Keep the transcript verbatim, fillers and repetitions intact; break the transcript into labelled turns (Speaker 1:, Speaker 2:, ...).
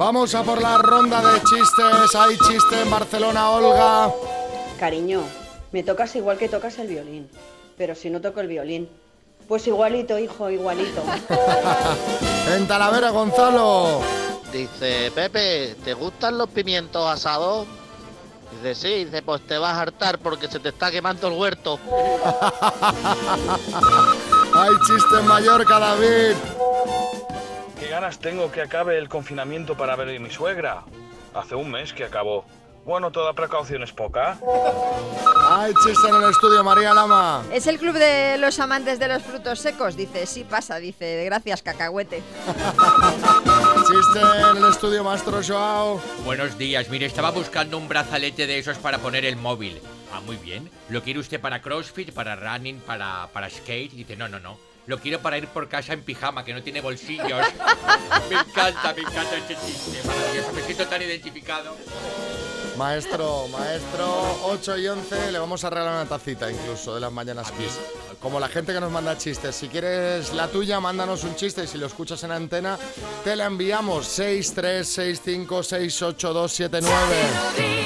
Speaker 1: Vamos a por la ronda de chistes. Hay chiste en Barcelona, Olga.
Speaker 2: Cariño, me tocas igual que tocas el violín. Pero si no toco el violín, pues igualito, hijo, igualito.
Speaker 1: En Talavera, Gonzalo.
Speaker 3: Dice, Pepe, ¿te gustan los pimientos asados? Dice, sí, dice, pues te vas a hartar porque se te está quemando el huerto.
Speaker 1: Hay chiste en Mallorca, David.
Speaker 4: ¿Qué ganas tengo que acabe el confinamiento para ver a mi suegra? Hace un mes que acabó. Bueno, toda precaución es poca.
Speaker 1: Hay chiste en el estudio, María Lama.
Speaker 5: ¿Es el club de los amantes de los frutos secos? Dice, sí pasa, dice, gracias, cacahuete.
Speaker 1: Chiste en el estudio, Maestro Joao.
Speaker 6: Buenos días, mire, estaba buscando un brazalete de esos para poner el móvil. Ah, muy bien. ¿Lo quiere usted para CrossFit, para running, para, para skate? Dice, no, no, no. Lo quiero para ir por casa en pijama, que no tiene bolsillos. Me encanta, me encanta este chiste. Maravilloso, me siento tan identificado.
Speaker 1: Maestro, maestro, ocho y once, le vamos a regalar una tacita incluso de las Mañanas Kiss. Como la gente que nos manda chistes. Si quieres la tuya, mándanos un chiste y si lo escuchas en antena, te la enviamos. Seis tres seis cinco seis ocho dos siete nueve.